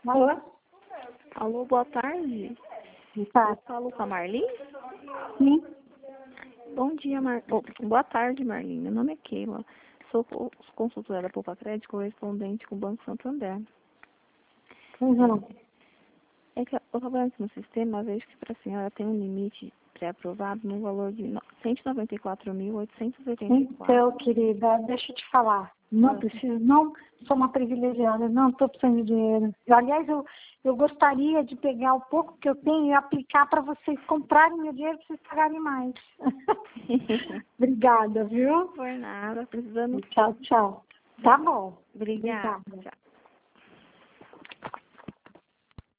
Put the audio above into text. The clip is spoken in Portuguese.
Alô? Alô, boa tarde. Tá. Eu falo com a Marlene? Sim. Bom dia, boa tarde, Marlene. Meu nome é Keila. Sou consultora da Poupa Crédito, correspondente com o Banco Santander. Uhum. É que eu estava vendo aqui no sistema, vejo que para a senhora tem um limite pré-aprovado no valor de R$ 194.884. Então, querida, deixa eu te falar. Não preciso, não sou uma privilegiada, não estou precisando de dinheiro. Aliás, eu gostaria de pegar o pouco que eu tenho e aplicar para vocês comprarem meu dinheiro para vocês pagarem mais. Obrigada, viu? Por nada, precisando. Tchau, tchau. Tá bom. Obrigada. Obrigada. Tchau.